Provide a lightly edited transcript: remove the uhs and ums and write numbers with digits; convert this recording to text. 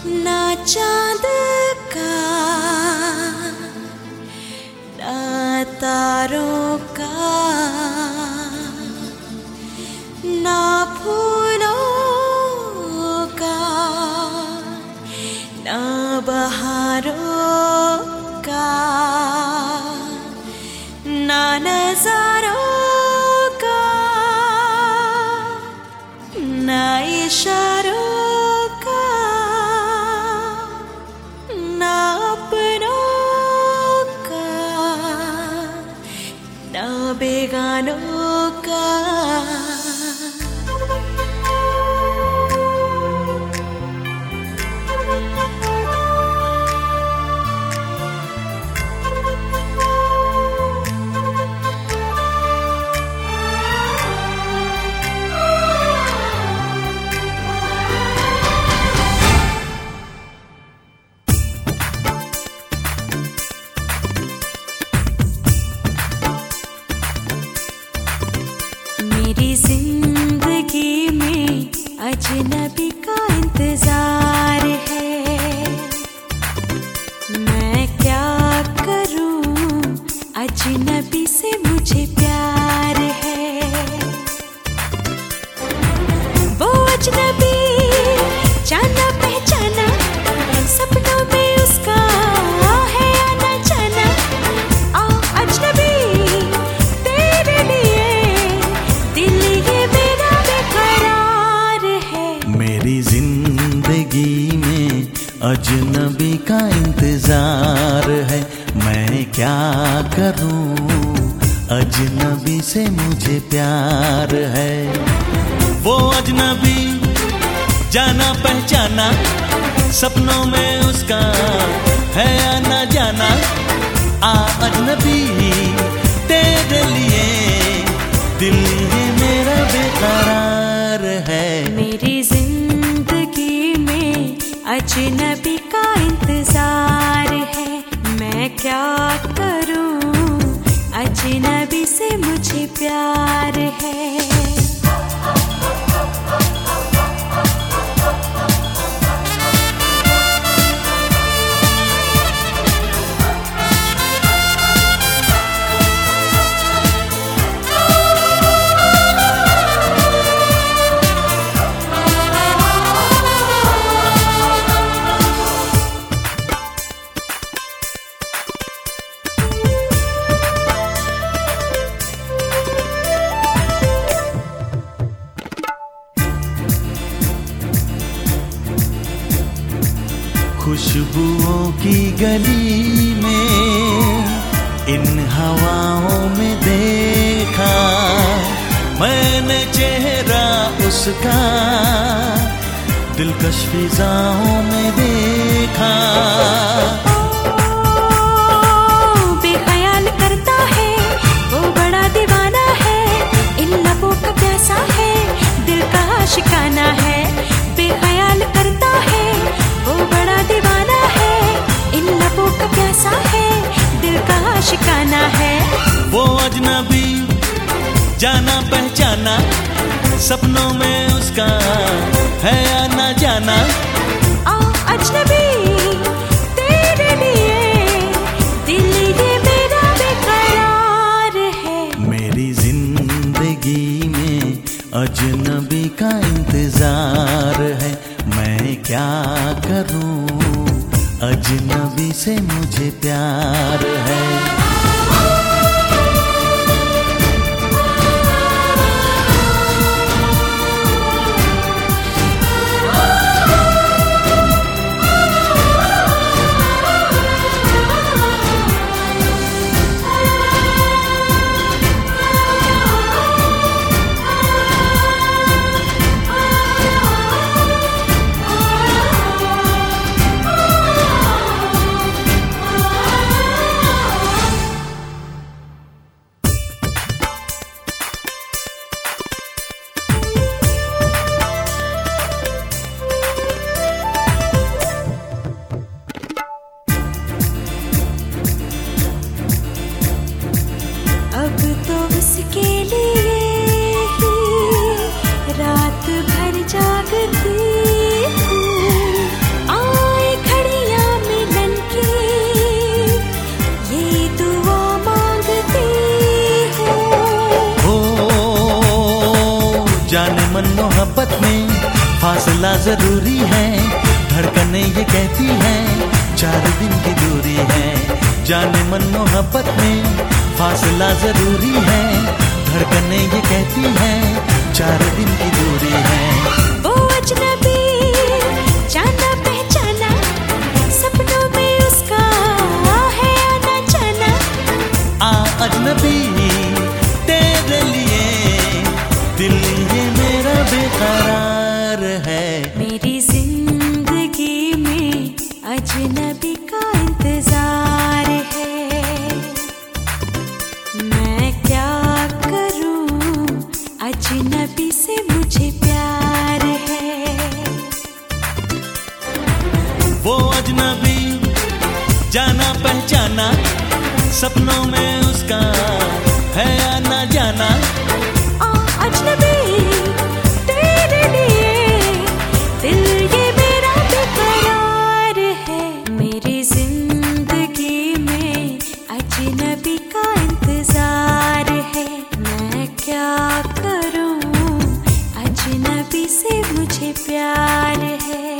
ना चांद का ना तारों का ना फूलों का ना बहारों का ना नजारों का ना इशारों का ना अपनों का ना बेगानों का। मेरी जिंदगी में अजनबी का इंतजार है, मैं क्या करूं अजनबी से मुझे प्यार है। वो अजनबी जाना पहचाना सपनों में उसका है आना जाना। आ अजनबी तेरे लिए दिल ये मेरा बेकरार है। मेरी जिंदगी में अजनबी का इंतजार है, मैं क्या करूं अजनबी से मुझे प्यार है। वो अजनबी जाना पहचाना सपनों में उसका है आना जाना। आ अजनबी तेरे लिए दिल ये मेरा बेकरार है। मेरी जिंदगी में अजनबी का इंतजार है, मैं क्या करूं अजनबी से मुझे प्यार है। खुशबुओं की गली में इन हवाओं में देखा मैंने चेहरा उसका, दिलकश फिजाओं में देखा। बेख्याल करता है वो बड़ा दीवाना है, इन लबों का प्यासा है दिल का आशिकाना है। बेख्याल करता है वो बड़ा दीवाना है, इन लबों का प्यासा है दिल का आशिकाना है। वो अजनबी जाना पहचाना सपनों में उसका है आना जाना। आ अजनबी तेरे लिए दिल ये मेरा बेकरार है। मेरी जिंदगी में अजनबी का इंतजार है, मैं क्या करूं अजनबी से मुझे प्यार है। मोहब्बत में फासला जरूरी है। धड़कने ये कहती हैं 4 दिन की दूरी है। जाने मन मोहब्बत में फासला जरूरी है। धड़कने ये कहती हैं 4 दिन की दूरी है। वो अजनबी जाना पहचाना, सपनों में उसका है आना जाना। आ अजनबी तेरे लिए दिल ये मेरा बेकरार है। मेरी जिंदगी में अजनबी का इंतजार है। मैं क्या करूं, अजनबी से मुझे प्यार है। वो अजनबी जाना पहचाना, सपनों में उसका है आना जाना। आ अजनबी तेरे लिए दिल ये मेरा बेकरार है। मेरी जिंदगी में अजनबी का इंतजार है। मैं क्या करूं, अजनबी से मुझे प्यार है।